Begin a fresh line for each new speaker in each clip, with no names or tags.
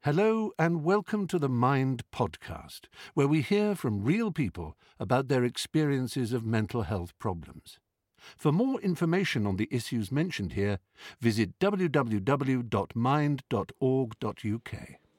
Hello and welcome to the Mind podcast, where we hear from real people about their experiences of mental health problems. For more information on the issues mentioned here, visit www.mind.org.uk.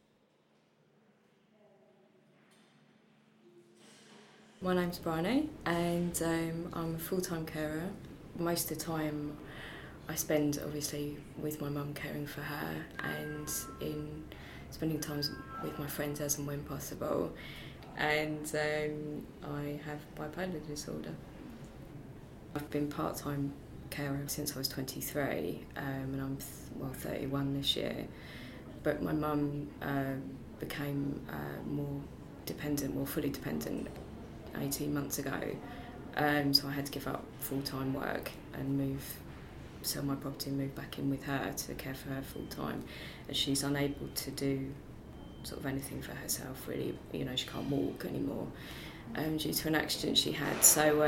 My name's Bryony and I'm a full-time carer. Most of the time I spend obviously with my mum caring for her and in spending time with my friends as and when possible. And I have bipolar disorder. I've been part-time carer since I was 23 and I'm 31 this year. But my mum became more fully dependent 18 months ago, so I had to give up full-time work and sell my property and move back in with her to care for her full-time, as she's unable to do sort of anything for herself really. She can't walk anymore due to an accident she had. So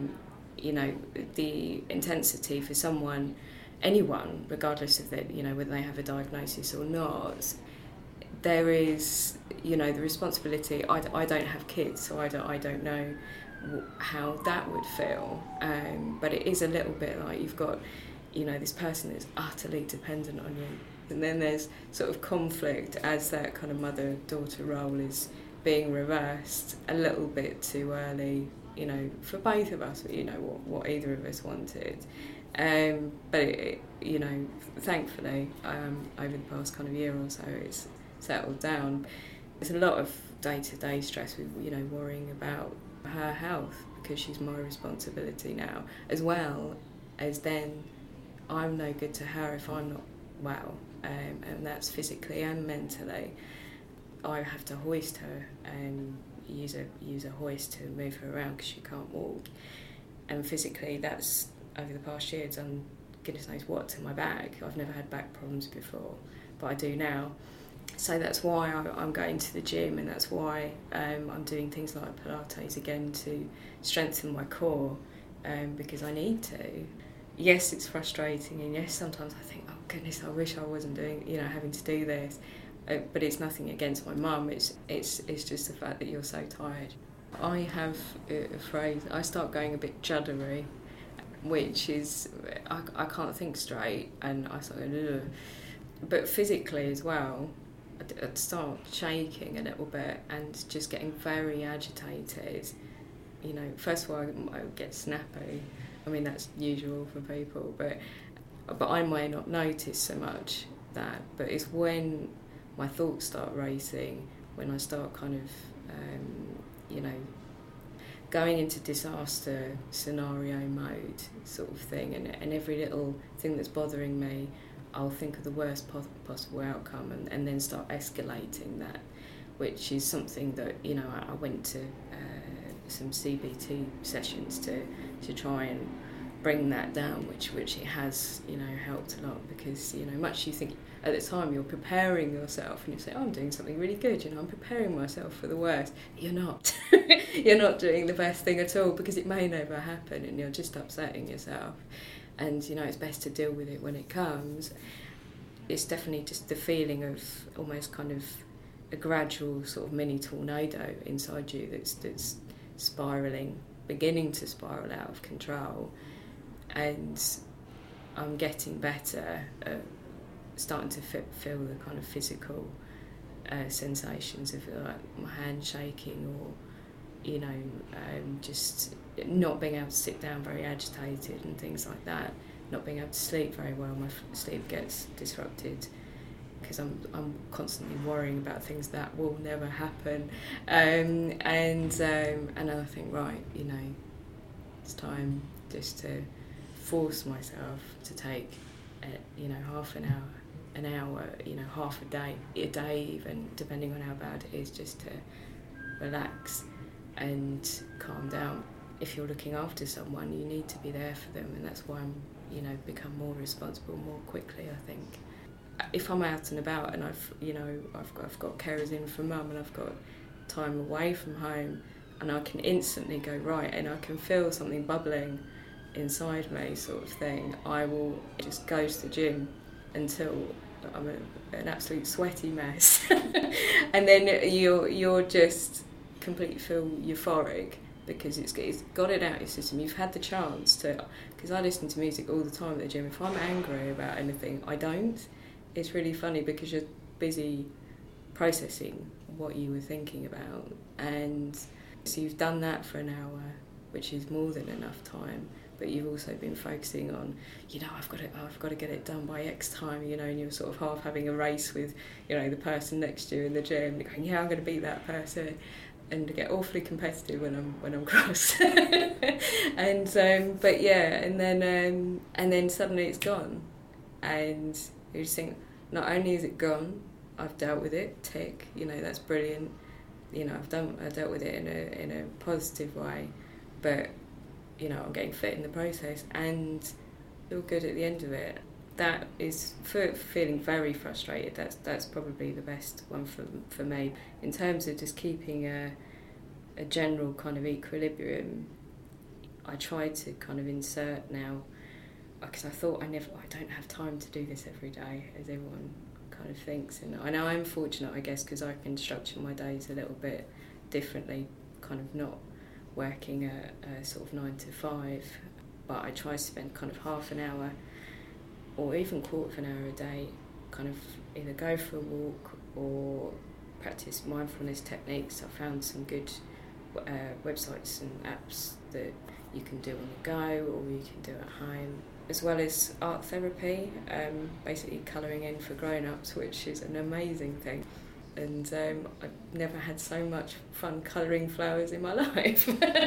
the intensity for anyone, regardless of whether they have a diagnosis or not, there is, the responsibility. I don't have kids, so I don't know how that would feel. But it is a little bit like you've got, this person that's utterly dependent on you. And then there's sort of conflict as that kind of mother-daughter role is being reversed a little bit too early, for both of us, what either of us wanted. But thankfully, over the past kind of year or so, it's settled down. There's a lot of day-to-day stress with, worrying about her health because she's my responsibility now, as well as then I'm no good to her if I'm not well, and that's physically and mentally. I have to hoist her and use a hoist to move her around because she can't walk, and physically that's over the past year done goodness knows what to my back. I've never had back problems before, but I do now. So that's why I'm going to the gym, and that's why I'm doing things like Pilates again to strengthen my core, because I need to. Yes, it's frustrating, and yes, sometimes I think, oh goodness, I wish I wasn't having to do this. But it's nothing against my mum. It's just the fact that you're so tired. I have a phrase. I start going a bit juddery, which is I can't think straight, and I sort of. Ugh. But physically as well, I'd start shaking a little bit and just getting very agitated. First of all, I would get snappy. I mean, that's usual for people, but I may not notice so much that. But it's when my thoughts start racing, when I start kind of, going into disaster scenario mode sort of thing, and every little thing that's bothering me, I'll think of the worst possible outcome and then start escalating that, which is something that, I went to some CBT sessions to try and bring that down, which it has, helped a lot, because, much you think at the time you're preparing yourself and you say, oh, I'm doing something really good, I'm preparing myself for the worst. You're not. You're not doing the best thing at all, because it may never happen and you're just upsetting yourself. And, it's best to deal with it when it comes. It's definitely just the feeling of almost kind of a gradual sort of mini tornado inside you that's spiralling, beginning to spiral out of control. And I'm getting better at starting to feel the kind of physical sensations of like my hand shaking, or just not being able to sit down, very agitated and things like that, not being able to sleep very well. My sleep gets disrupted because I'm constantly worrying about things that will never happen, and I think, right, it's time just to force myself to take half an hour, half a day even, depending on how bad it is, just to relax and calm down. If you're looking after someone, you need to be there for them, and that's why I'm become more responsible more quickly, I think. If I'm out and about and I've got carers in for mum and I've got time away from home, and I can instantly go, right, and I can feel something bubbling inside me sort of thing, I will just go to the gym until an absolute sweaty mess, and then you're just completely feel euphoric because it's got it out of your system. You've had the chance to, because I listen to music all the time at the gym. If I'm angry about anything, I don't. It's really funny because you're busy processing what you were thinking about, and so you've done that for an hour, which is more than enough time. But you've also been focusing on, I've got to get it done by X time, and you're sort of half having a race with, the person next to you in the gym, going, I'm going to beat that person, and get awfully competitive when I'm cross. And then suddenly it's gone, and you just think, not only is it gone, I've dealt with it. Tick, that's brilliant. I dealt with it in a positive way, but I'm getting fit in the process and feel good at the end of it. That is, for feeling very frustrated, that's probably the best one for me. In terms of just keeping a general kind of equilibrium, I try to kind of insert now, because I thought I don't have time to do this every day, as everyone kind of thinks. And I know I'm fortunate, I guess, because I can structure my days a little bit differently, kind of not working a sort of 9 to 5, but I try to spend kind of half an hour or even quarter of an hour a day, kind of either go for a walk or practice mindfulness techniques. I found some good websites and apps that you can do on the go or you can do at home, as well as art therapy, basically colouring in for grown-ups, which is an amazing thing. And I've never had so much fun colouring flowers in my life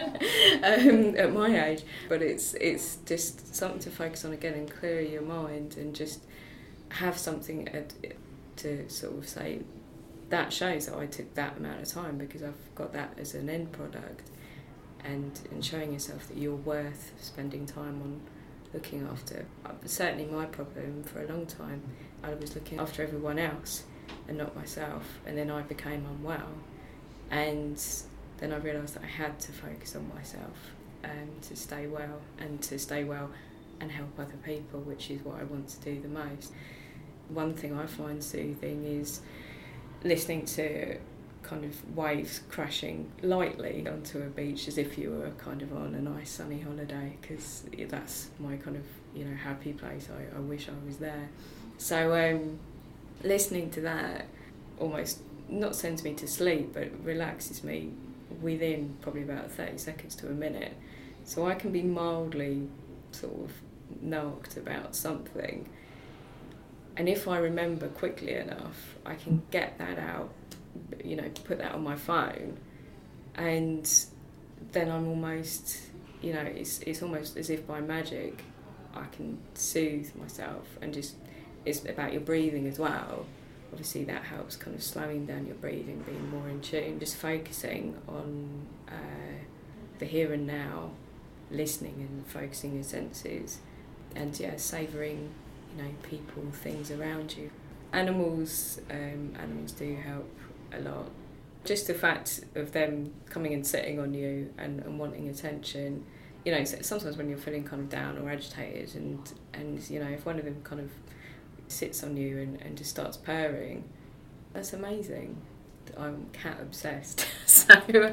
at my age. But it's just something to focus on again and clear your mind and just have something to sort of say, that shows that I took that amount of time, because I've got that as an end product, and showing yourself that you're worth spending time on looking after. Certainly my problem for a long time, I was looking after everyone else and not myself, and then I became unwell, and then I realised that I had to focus on myself to stay well and help other people, which is what I want to do the most. One thing I find soothing is listening to kind of waves crashing lightly onto a beach, as if you were kind of on a nice sunny holiday, because that's my kind of happy place. I wish I was there. So listening to that almost not sends me to sleep, but relaxes me within probably about 30 seconds to a minute. So I can be mildly sort of knocked about something, and if I remember quickly enough, I can get that out, put that on my phone, and then I'm almost, it's almost as if by magic I can soothe myself, and just, it's about your breathing as well. Obviously that helps, kind of slowing down your breathing, being more in tune, just focusing on the here and now, listening and focusing your senses, and savouring people, things around you. Animals do help a lot. Just the fact of them coming and sitting on you and wanting attention. Sometimes when you're feeling kind of down or agitated, and if one of them kind of sits on you and just starts purring, that's amazing. I'm cat obsessed, so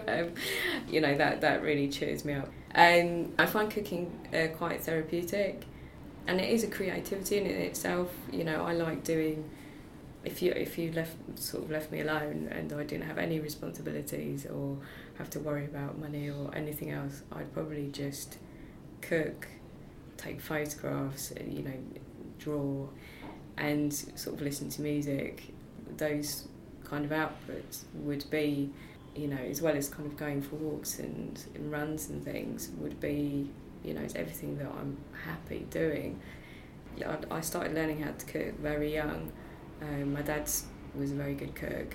that really cheers me up. I find cooking quite therapeutic, and it is a creativity in itself. I like doing. If you left me alone and I didn't have any responsibilities or have to worry about money or anything else, I'd probably just cook, take photographs, draw, and sort of listen to music. Those kind of outputs would be, as well as kind of going for walks and runs and things, would be, it's everything that I'm happy doing. I started learning how to cook very young. My dad was a very good cook.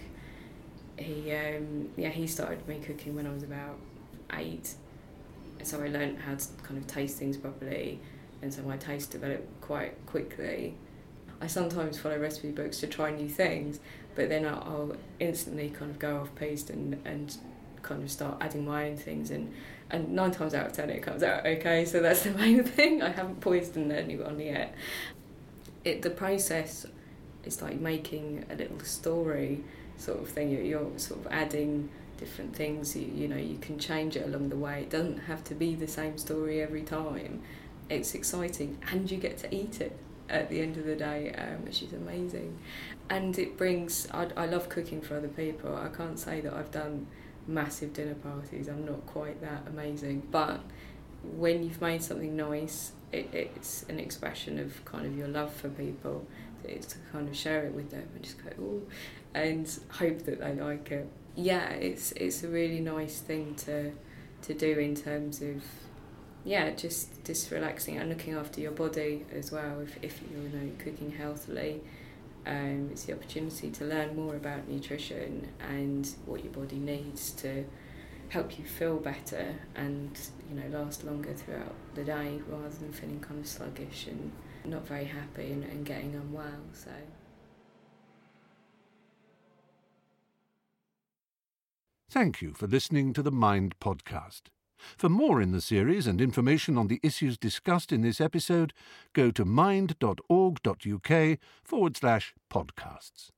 He started me cooking when I was about 8, so I learned how to kind of taste things properly, and so my taste developed quite quickly. I sometimes follow recipe books to try new things, but then I'll instantly kind of go off piste and kind of start adding my own things, and 9 times out of 10 it comes out okay, so that's the main thing. I haven't poisoned anyone yet. The process it's like making a little story sort of thing. You're sort of adding different things. You know, you can change it along the way. It doesn't have to be the same story every time. It's exciting, and you get to eat it at the end of the day, which is amazing. And it brings, I love cooking for other people. I can't say that I've done massive dinner parties. I'm not quite that amazing, but when you've made something nice, it's an expression of kind of your love for people. It's to kind of share it with them and just go, ooh, and hope that they like it. Yeah, it's a really nice thing to do in terms of, yeah, just relaxing and looking after your body as well. If you're cooking healthily, it's the opportunity to learn more about nutrition and what your body needs to help you feel better and last longer throughout the day, rather than feeling kind of sluggish and not very happy and getting unwell. So.
Thank you for listening to the Mind podcast. For more in the series and information on the issues discussed in this episode, go to mind.org.uk/podcasts.